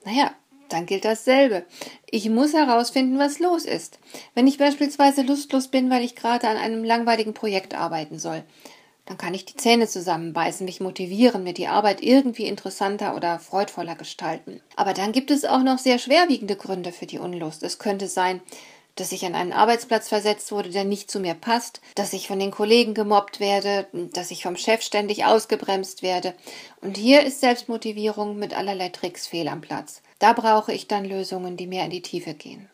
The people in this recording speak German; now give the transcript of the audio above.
Naja, dann gilt dasselbe. Ich muss herausfinden, was los ist. Wenn ich beispielsweise lustlos bin, weil ich gerade an einem langweiligen Projekt arbeiten soll, dann kann ich die Zähne zusammenbeißen, mich motivieren, mir die Arbeit irgendwie interessanter oder freudvoller gestalten. Aber dann gibt es auch noch sehr schwerwiegende Gründe für die Unlust. Es könnte sein, dass ich an einen Arbeitsplatz versetzt wurde, der nicht zu mir passt, dass ich von den Kollegen gemobbt werde, dass ich vom Chef ständig ausgebremst werde. Und hier ist Selbstmotivierung mit allerlei Tricks fehl am Platz. Da brauche ich dann Lösungen, die mehr in die Tiefe gehen.